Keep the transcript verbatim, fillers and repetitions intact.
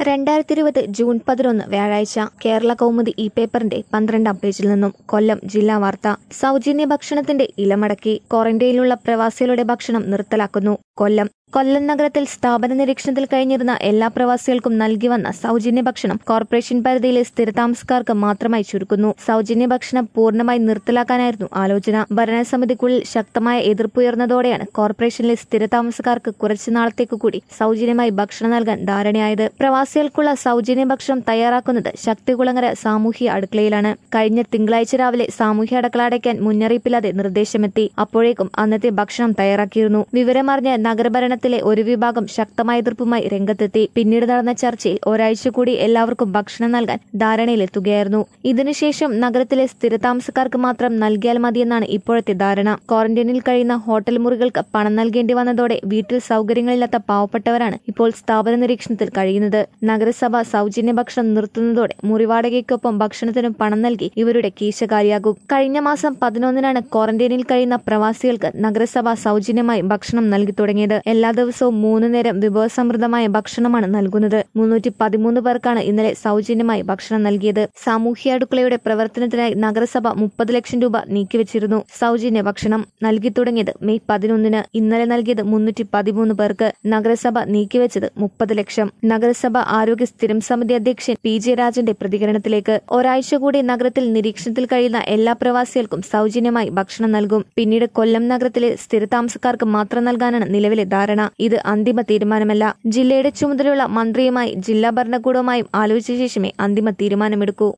രണ്ടായിരത്തി ഇരുപത് ജൂൺ പതിനൊന്ന് വ്യാഴാഴ്ച കേരള കൗമുദി ഇ പേപ്പറിന്റെ പന്ത്രണ്ടാം പേജിൽ നിന്നും കൊല്ലം ജില്ലാ വാർത്ത. സൗജന്യ ഭക്ഷണത്തിന്റെ ഇലമടക്കി ക്വാറന്റൈനിലുള്ള പ്രവാസികളുടെ ഭക്ഷണം നിർത്തലാക്കുന്നു. കൊല്ലം കൊല്ലം നഗരത്തിൽ സ്ഥാപന നിരീക്ഷണത്തിൽ കഴിഞ്ഞിരുന്ന എല്ലാ പ്രവാസികൾക്കും നൽകി വന്ന സൗജന്യ ഭക്ഷണം കോർപ്പറേഷൻ പരിധിയിലെ സ്ഥിരതാമസക്കാർക്ക് മാത്രമായി ചുരുക്കുന്നു. സൗജന്യ ഭക്ഷണം പൂർണ്ണമായി നിർത്തലാക്കാനായിരുന്നു ആലോചന. ഭരണസമിതിക്കുള്ളിൽ ശക്തമായ എതിർപ്പുയർന്നതോടെയാണ് കോർപ്പറേഷനിലെ സ്ഥിരതാമസക്കാർക്ക് കുറച്ചു നാളത്തേക്കു കൂടി സൗജന്യമായി ഭക്ഷണം നൽകാൻ ധാരണയായത്. പ്രവാസികൾക്കുള്ള സൗജന്യ ഭക്ഷണം തയ്യാറാക്കുന്നത് ശക്തികുളങ്ങര സാമൂഹ്യ അടുക്കളയിലാണ്. കഴിഞ്ഞ തിങ്കളാഴ്ച രാവിലെ സാമൂഹ്യ അടുക്കള അടയ്ക്കാൻ മുന്നറിയിപ്പില്ലാതെ നിർദ്ദേശമെത്തി. അപ്പോഴേക്കും അന്നത്തെ ഭക്ഷണം തയ്യാറാക്കിയിരുന്നു. വിവരമറിഞ്ഞ നഗരഭരണ ത്തിലെ ഒരു വിഭാഗം ശക്തമായ എതിർപ്പുമായി രംഗത്തെത്തി. പിന്നീട് നടന്ന ചർച്ചയിൽ ഒരാഴ്ച കൂടി എല്ലാവർക്കും ഭക്ഷണം നൽകാൻ ധാരണയിലെത്തുകയായിരുന്നു. ഇതിനുശേഷം നഗരത്തിലെ സ്ഥിരതാമസക്കാർക്ക് മാത്രം നൽകിയാൽ മതിയെന്നാണ് ഇപ്പോഴത്തെ ധാരണ. ക്വാറന്റൈനിൽ കഴിയുന്ന ഹോട്ടൽ മുറികൾക്ക് പണം നൽകേണ്ടി വന്നതോടെ വീട്ടിൽ സൗകര്യങ്ങളില്ലാത്ത പാവപ്പെട്ടവരാണ് ഇപ്പോൾ സ്ഥാപന നിരീക്ഷണത്തിൽ കഴിയുന്നത്. നഗരസഭ സൗജന്യ ഭക്ഷണം നിർത്തുന്നതോടെ മുറിവാടകയ്ക്കൊപ്പം ഭക്ഷണത്തിനും പണം നൽകി ഇവരുടെ കീശ കാലിയാകും. കഴിഞ്ഞ മാസം പതിനൊന്നിനാണ് ക്വാറന്റൈനിൽ കഴിയുന്ന പ്രവാസികൾക്ക് നഗരസഭ സൗജന്യമായി ഭക്ഷണം നൽകി തുടങ്ങിയത്. എല്ലാ ദിവസവും മൂന്ന് നേരം വിഭവസമൃദ്ധമായ ഭക്ഷണമാണ് നൽകുന്നത്. മുന്നൂറ്റി പതിമൂന്ന് പേർക്കാണ് ഇന്നലെ സൗജന്യമായി ഭക്ഷണം നൽകിയത്. സാമൂഹ്യ അടുക്കളയുടെ പ്രവർത്തനത്തിനായി നഗരസഭ മുപ്പത് ലക്ഷം രൂപ നീക്കിവച്ചിരുന്നു. സൗജന്യ ഭക്ഷണം നൽകി തുടങ്ങിയത് മെയ് പതിനൊന്നിന്. ഇന്നലെ നൽകിയത് മുന്നൂറ്റി പതിമൂന്ന് പേർക്ക്. നഗരസഭ നീക്കിവച്ചത് മുപ്പത് ലക്ഷം. നഗരസഭ ആരോഗ്യ സ്ഥിരം സമിതി അധ്യക്ഷൻ പി ജെ രാജന്റെ പ്രതികരണത്തിലേക്ക്. ഒരാഴ്ച കൂടി നഗരത്തിൽ നിരീക്ഷണത്തിൽ കഴിയുന്ന എല്ലാ പ്രവാസികൾക്കും സൗജന്യമായി ഭക്ഷണം നൽകും. പിന്നീട് കൊല്ലം നഗരത്തിലെ സ്ഥിരതാമസക്കാർക്ക് മാത്രം നൽകാനാണ് നിലവിലെ ധാരണ. ഇത് അന്തിമ തീരുമാനമല്ല. ജില്ലയുടെ ചുമതലയുള്ള മന്ത്രിയുമായി ജില്ലാ ഭരണകൂടവുമായും ആലോചിച്ച ശേഷമേ അന്തിമ തീരുമാനമെടുക്കൂ.